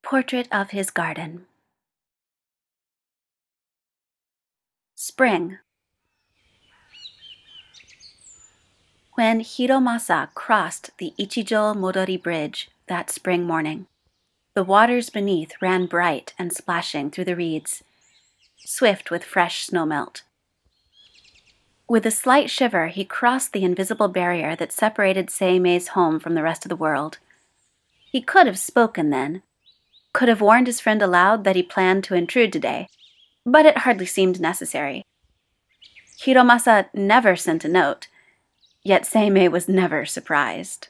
Portrait of his garden. Spring. When Hiromasa crossed the Ichijo Modori Bridge that spring morning, the waters beneath ran bright and splashing through the reeds, swift with fresh snowmelt. With a slight shiver, he crossed the invisible barrier that separated Seimei's home from the rest of the world. He could have spoken then, could have warned his friend aloud that he planned to intrude today, but it hardly seemed necessary. Hiromasa never sent a note, yet Seimei was never surprised.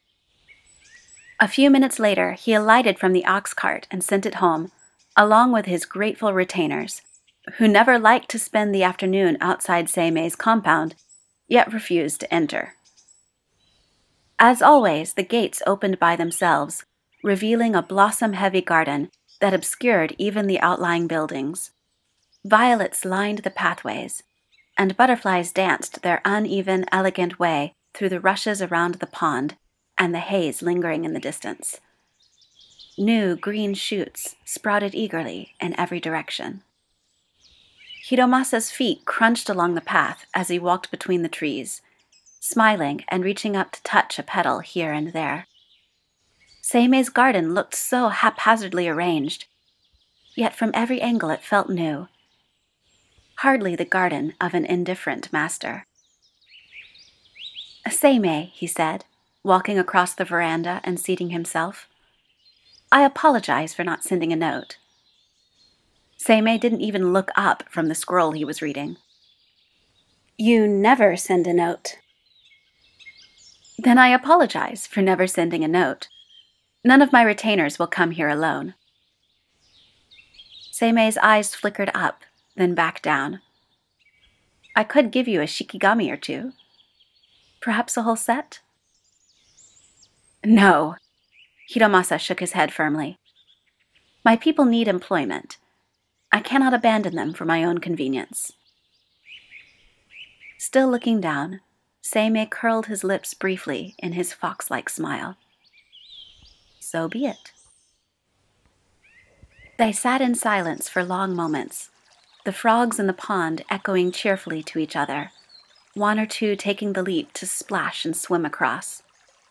A few minutes later, he alighted from the ox cart and sent it home, along with his grateful retainers, who never liked to spend the afternoon outside Seimei's compound, yet refused to enter. As always, the gates opened by themselves, revealing a blossom-heavy garden that obscured even the outlying buildings. Violets lined the pathways, and butterflies danced their uneven, elegant way through the rushes around the pond and the haze lingering in the distance. New green shoots sprouted eagerly in every direction. Hiromasa's feet crunched along the path as he walked between the trees, smiling and reaching up to touch a petal here and there. Seimei's garden looked so haphazardly arranged, yet from every angle it felt new. Hardly the garden of an indifferent master. "Seimei," he said, walking across the veranda and seating himself. "I apologize for not sending a note." Seimei didn't even look up from the scroll he was reading. "You never send a note." "Then I apologize for never sending a note. None of my retainers will come here alone." Seimei's eyes flickered up, then back down. "I could give you a shikigami or two. Perhaps a whole set?" "No." Hiromasa shook his head firmly. "My people need employment. I cannot abandon them for my own convenience." Still looking down, Seimei curled his lips briefly in his fox-like smile. "So be it." They sat in silence for long moments, the frogs in the pond echoing cheerfully to each other, one or two taking the leap to splash and swim across.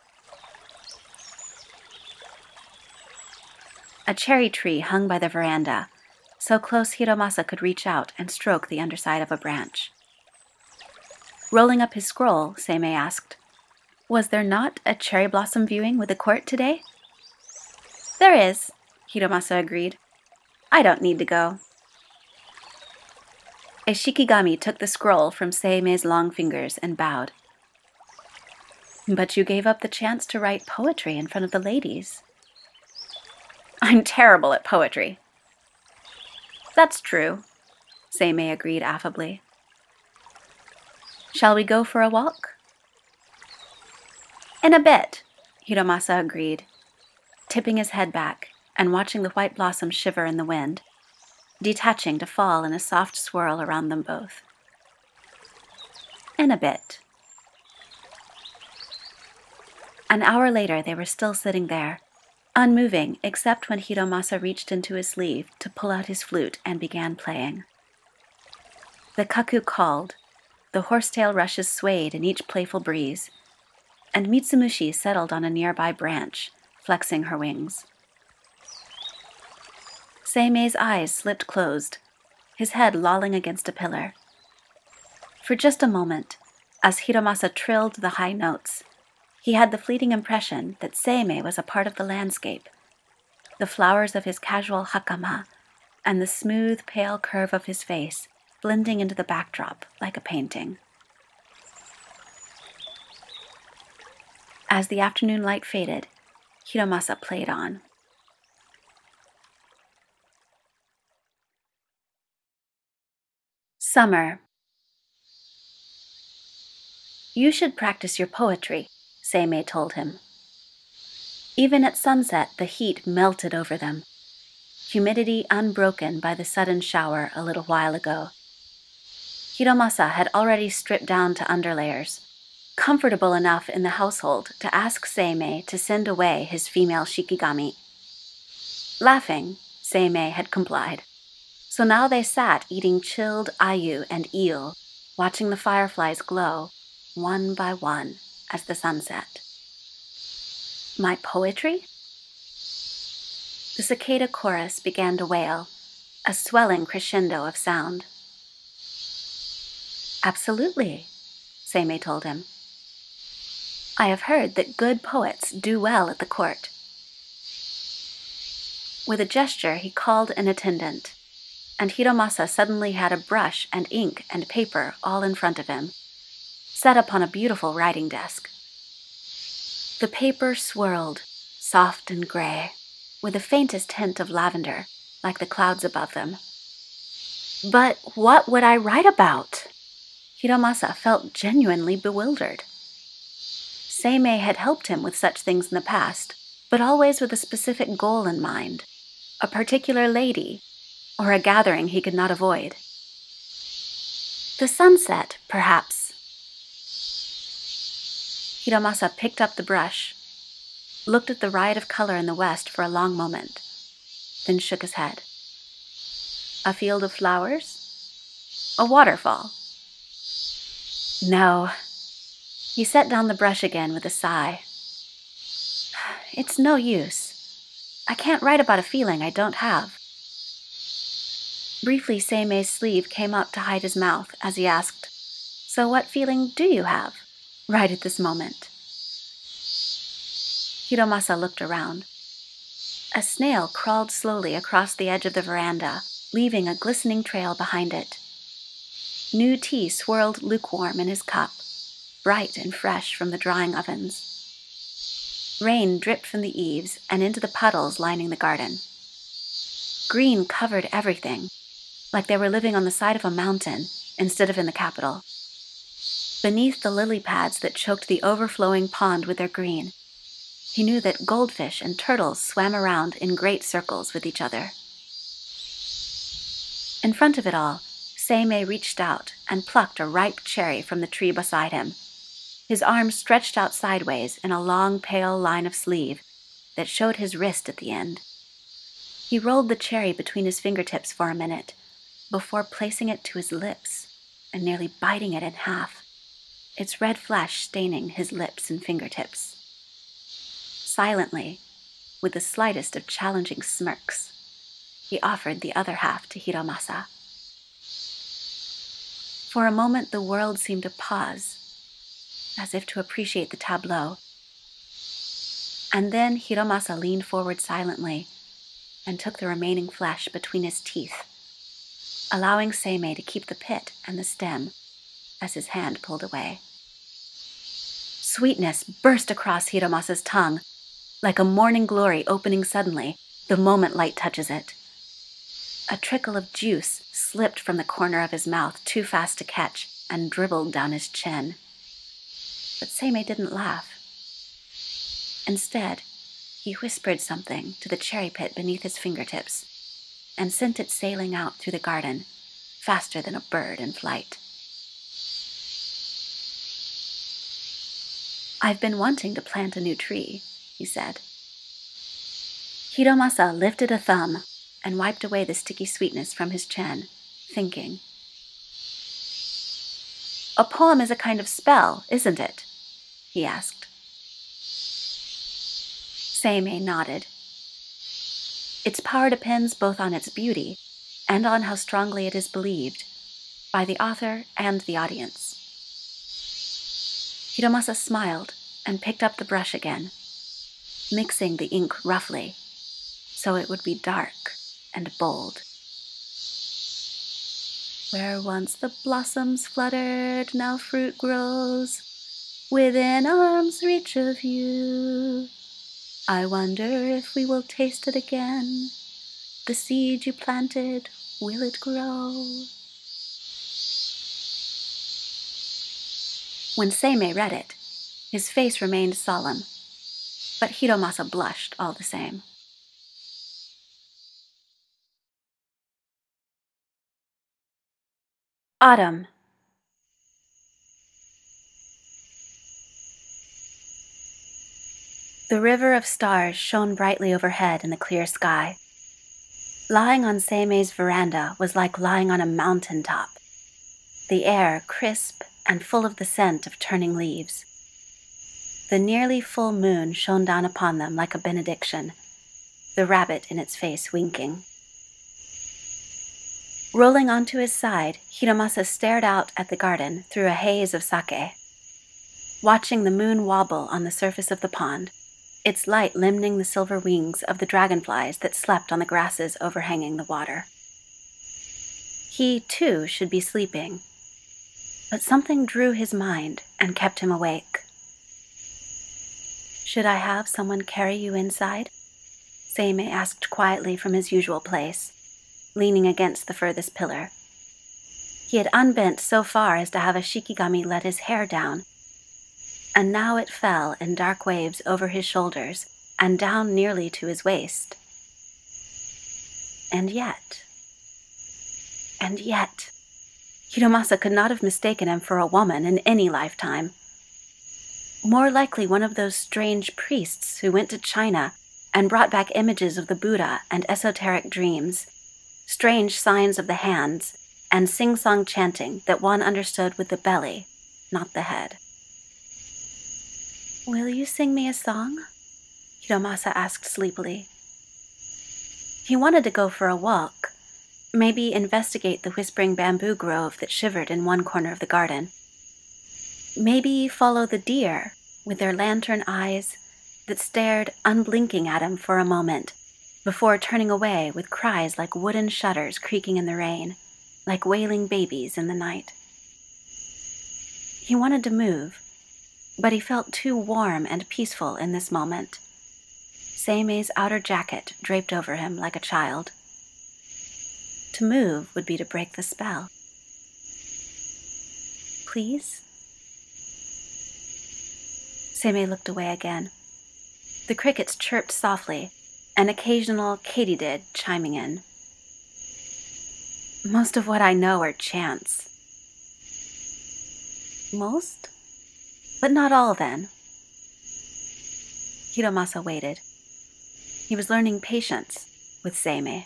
A cherry tree hung by the veranda, so close Hiromasa could reach out and stroke the underside of a branch. Rolling up his scroll, Seimei asked, "Was there not a cherry blossom viewing with the court today?" "There is," Hiromasa agreed. "I don't need to go." A shikigami took the scroll from Seimei's long fingers and bowed. "But you gave up the chance to write poetry in front of the ladies." "I'm terrible at poetry." "That's true," Seimei agreed affably. "Shall we go for a walk?" "In a bit," Hiromasa agreed, tipping his head back and watching the white blossoms shiver in the wind, detaching to fall in a soft swirl around them both. "In a bit." An hour later, they were still sitting there, unmoving except when Hiromasa reached into his sleeve to pull out his flute and began playing. The cuckoo called, the horsetail rushes swayed in each playful breeze, and Mitsumushi settled on a nearby branch, flexing her wings. Seimei's eyes slipped closed, his head lolling against a pillar. For just a moment, as Hiromasa trilled the high notes, he had the fleeting impression that Seimei was a part of the landscape, the flowers of his casual hakama and the smooth, pale curve of his face blending into the backdrop like a painting. As the afternoon light faded, Hiromasa played on. Summer. "You should practice your poetry," Seimei told him. Even at sunset, the heat melted over them, humidity unbroken by the sudden shower a little while ago. Hiromasa had already stripped down to underlayers, comfortable enough in the household to ask Seimei to send away his female shikigami. Laughing, Seimei had complied. So now they sat eating chilled ayu and eel, watching the fireflies glow, one by one, as the sun set. My poetry? The cicada chorus began to wail, a swelling crescendo of sound. Absolutely, Seimei told him. I have heard that good poets do well at the court. With a gesture, he called an attendant, and Hiromasa suddenly had a brush and ink and paper all in front of him, set upon a beautiful writing desk. The paper swirled, soft and gray, with the faintest hint of lavender, like the clouds above them. But what would I write about? Hiromasa felt genuinely bewildered. Seimei had helped him with such things in the past, but always with a specific goal in mind, a particular lady, or a gathering he could not avoid. The sunset, perhaps. Hiromasa picked up the brush, looked at the riot of color in the west for a long moment, then shook his head. A field of flowers? A waterfall? No. He set down the brush again with a sigh. It's no use. I can't write about a feeling I don't have. Briefly, Seimei's sleeve came up to hide his mouth as he asked, So what feeling do you have, right at this moment? Hiromasa looked around. A snail crawled slowly across the edge of the veranda, leaving a glistening trail behind it. New tea swirled lukewarm in his cup, bright and fresh from the drying ovens. Rain dripped from the eaves and into the puddles lining the garden. Green covered everything, like they were living on the side of a mountain instead of in the capital. Beneath the lily pads that choked the overflowing pond with their green, he knew that goldfish and turtles swam around in great circles with each other. In front of it all, Seimei reached out and plucked a ripe cherry from the tree beside him, his arm stretched out sideways in a long, pale line of sleeve that showed his wrist at the end. He rolled the cherry between his fingertips for a minute, before placing it to his lips and nearly biting it in half, its red flesh staining his lips and fingertips. Silently, with the slightest of challenging smirks, he offered the other half to Hiromasa. For a moment the world seemed to pause, as if to appreciate the tableau. And then Hiromasa leaned forward silently and took the remaining flesh between his teeth, allowing Seimei to keep the pit and the stem as his hand pulled away. Sweetness burst across Hiromasa's tongue, like a morning glory opening suddenly the moment light touches it. A trickle of juice slipped from the corner of his mouth too fast to catch and dribbled down his chin. But Seimei didn't laugh. Instead, he whispered something to the cherry pit beneath his fingertips and sent it sailing out through the garden, faster than a bird in flight. I've been wanting to plant a new tree, he said. Hiromasa lifted a thumb and wiped away the sticky sweetness from his chin, thinking. A poem is a kind of spell, isn't it? He asked. Seimei nodded. Its power depends both on its beauty and on how strongly it is believed, by the author and the audience. Hiromasa smiled and picked up the brush again, mixing the ink roughly, so it would be dark and bold. Where once the blossoms fluttered, now fruit grows, within arm's reach of you. I wonder if we will taste it again. The seed you planted, will it grow? When Seimei read it, his face remained solemn, but Hiromasa blushed all the same. Autumn. The river of stars shone brightly overhead in the clear sky, Lying on Seimei's veranda was like lying on a mountain top, the air crisp and full of the scent of turning leaves. The nearly full moon shone down upon them like a benediction, the rabbit in its face winking. Rolling onto his side, Hiromasa stared out at the garden through a haze of sake, watching the moon wobble on the surface of the pond, its light limning the silver wings of the dragonflies that slept on the grasses overhanging the water. He, too, should be sleeping, but something drew his mind and kept him awake. "Should I have someone carry you inside?" Seimei asked quietly from his usual place, leaning against the furthest pillar. He had unbent so far as to have a shikigami let his hair down, and now it fell in dark waves over his shoulders and down nearly to his waist. And yet, Hiromasa could not have mistaken him for a woman in any lifetime. More likely one of those strange priests who went to China and brought back images of the Buddha and esoteric dreams, strange signs of the hands, and sing-song chanting that one understood with the belly, not the head. "Will you sing me a song?" Hiromasa asked sleepily. He wanted to go for a walk, maybe investigate the whispering bamboo grove that shivered in one corner of the garden. Maybe follow the deer with their lantern eyes that stared unblinking at him for a moment before turning away with cries like wooden shutters creaking in the rain, like wailing babies in the night. He wanted to move, but he felt too warm and peaceful in this moment. Seimei's outer jacket draped over him like a child. To move would be to break the spell. "Please?" Seimei looked away again. The crickets chirped softly, an occasional katydid chiming in. "Most of what I know are chants." "Most? But not all, then." Hiromasa waited. He was learning patience with Seimei.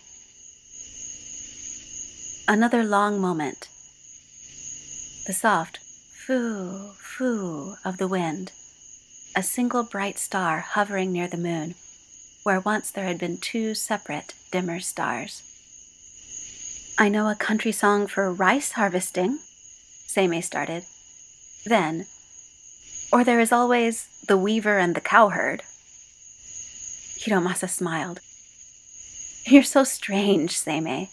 Another long moment. The soft foo, foo of the wind. A single bright star hovering near the moon, where once there had been two separate, dimmer stars. "I know a country song for rice harvesting," Seimei started. Then, "Or there is always the weaver and the cowherd." Hiromasa smiled. "You're so strange, Seimei."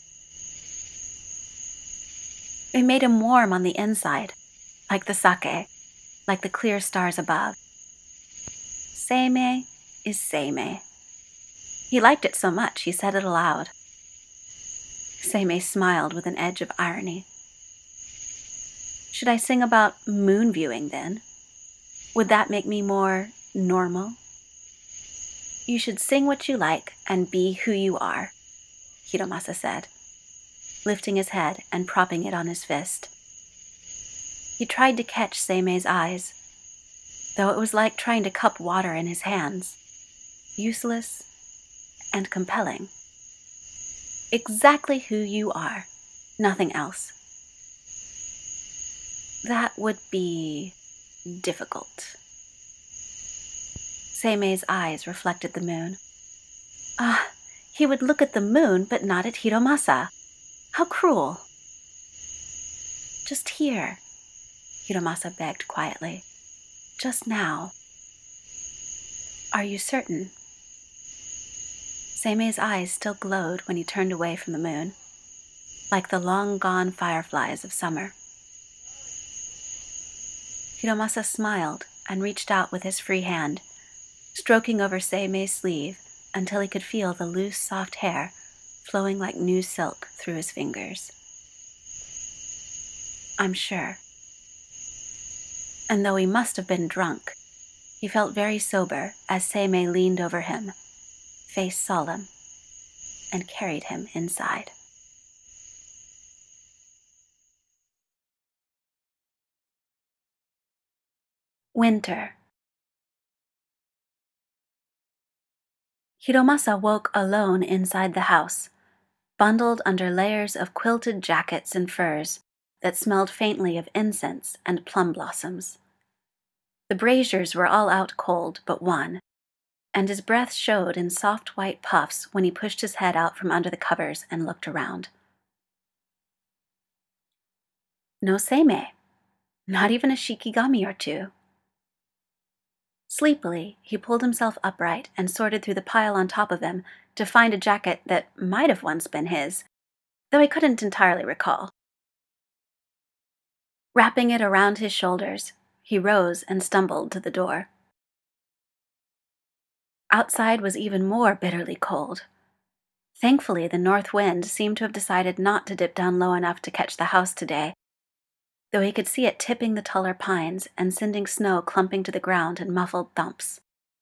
It made him warm on the inside, like the sake, like the clear stars above. Seimei is Seimei. He liked it so much he said it aloud. Seimei smiled with an edge of irony. "Should I sing about moon viewing then? Would that make me more normal?" "You should sing what you like and be who you are," Hiromasa said, lifting his head and propping it on his fist. He tried to catch Seimei's eyes, though it was like trying to cup water in his hands, useless and compelling. "Exactly who you are, nothing else." "That would be difficult." Seimei's eyes reflected the moon. He would look at the moon but not at Hiromasa. How cruel. "Just here," Hiromasa begged quietly. "Just now." "Are you certain?" Seimei's eyes still glowed when he turned away from the moon, like the long-gone fireflies of summer. Hiromasa smiled and reached out with his free hand, stroking over Seimei's sleeve until he could feel the loose, soft hair flowing like new silk through his fingers. "I'm sure." And though he must have been drunk, he felt very sober as Seimei leaned over him, face solemn, and carried him inside. Winter. Hiromasa woke alone inside the house, bundled under layers of quilted jackets and furs that smelled faintly of incense and plum blossoms. The braziers were all out cold but one, and his breath showed in soft white puffs when he pushed his head out from under the covers and looked around. No Seimei, not even a shikigami or two. Sleepily, he pulled himself upright and sorted through the pile on top of him to find a jacket that might have once been his, though he couldn't entirely recall. Wrapping it around his shoulders, he rose and stumbled to the door. Outside was even more bitterly cold. Thankfully, the north wind seemed to have decided not to dip down low enough to catch the house today, though he could see it tipping the taller pines and sending snow clumping to the ground in muffled thumps.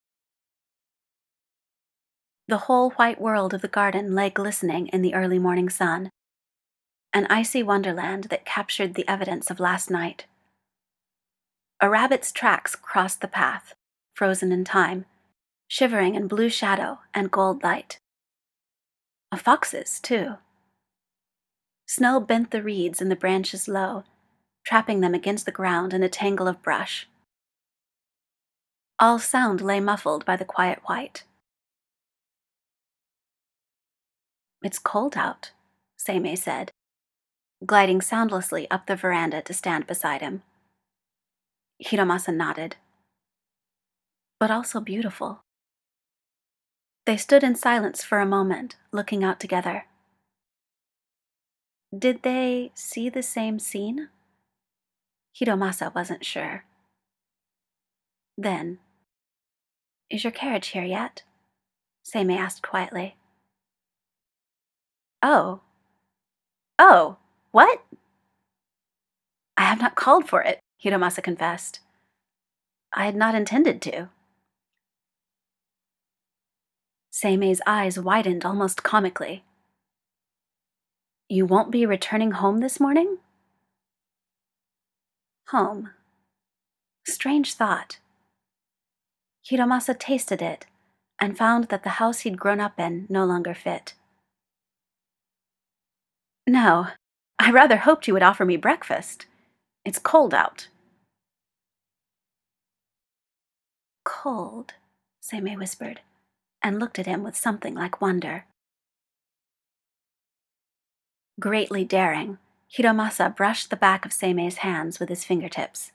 The whole white world of the garden lay glistening in the early morning sun, an icy wonderland that captured the evidence of last night. A rabbit's tracks crossed the path, frozen in time, shivering in blue shadow and gold light. A fox's, too. Snow bent the reeds and the branches low, trapping them against the ground in a tangle of brush. All sound lay muffled by the quiet white. "It's cold out," Seimei said, gliding soundlessly up the veranda to stand beside him. Hiromasa nodded. "But also beautiful." They stood in silence for a moment, looking out together. Did they see the same scene? Hiromasa wasn't sure. Then, "Is your carriage here yet?" Seimei asked quietly. Oh. Oh, what? "I have not called for it," Hiromasa confessed. "I had not intended to." Seimei's eyes widened almost comically. "You won't be returning home this morning?" Home. Strange thought. Hiromasa tasted it and found that the house he'd grown up in no longer fit. "No, I rather hoped you would offer me breakfast. It's cold out." "Cold," Seimei whispered, and looked at him with something like wonder. Greatly daring, Hiromasa brushed the back of Seimei's hands with his fingertips.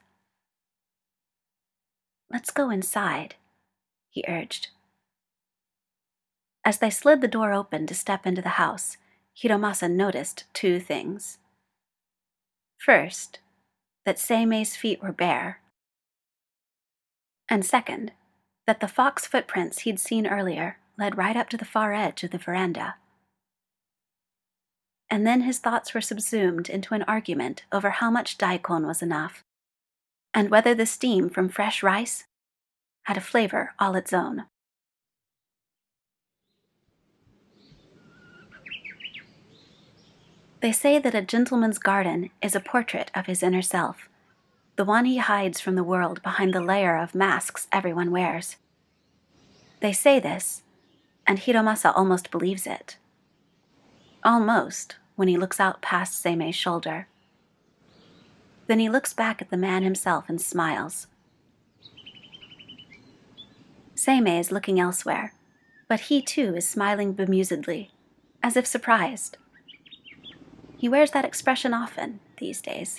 "Let's go inside," he urged. As they slid the door open to step into the house, Hiromasa noticed two things. First, that Seimei's feet were bare. And second, that the fox footprints he'd seen earlier led right up to the far edge of the veranda. And then his thoughts were subsumed into an argument over how much daikon was enough, and whether the steam from fresh rice had a flavor all its own. They say that a gentleman's garden is a portrait of his inner self, the one he hides from the world behind the layer of masks everyone wears. They say this, and Hiromasa almost believes it. Almost, when he looks out past Seimei's shoulder. Then he looks back at the man himself and smiles. Seimei is looking elsewhere, but he too is smiling bemusedly, as if surprised. He wears that expression often these days.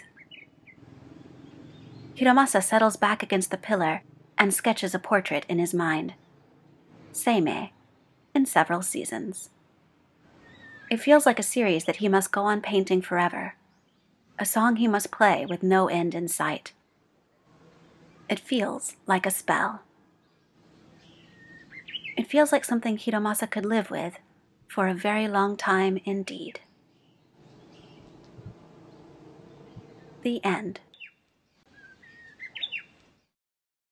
Hiromasa settles back against the pillar and sketches a portrait in his mind. Seimei, in several seasons. It feels like a series that he must go on painting forever, a song he must play with no end in sight. It feels like a spell. It feels like something Hiromasa could live with for a very long time indeed. The end.